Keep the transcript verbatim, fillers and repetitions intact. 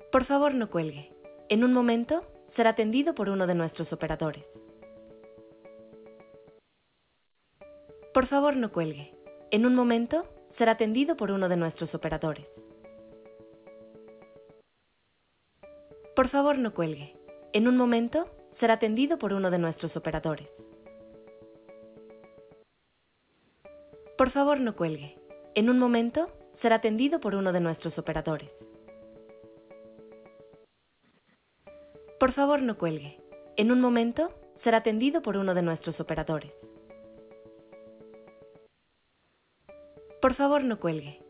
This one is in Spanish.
Por favor, no cuelgue. En un momento, será atendido por uno de nuestros operadores. Por favor, no cuelgue. En un momento, será atendido por uno de nuestros operadores. Por favor, no cuelgue. En un momento, será atendido por uno de nuestros operadores. Por favor, no cuelgue. En un momento, será atendido por uno de nuestros operadores. Por favor, no cuelgue. En un momento, será atendido por uno de nuestros operadores. Por favor, no cuelgue.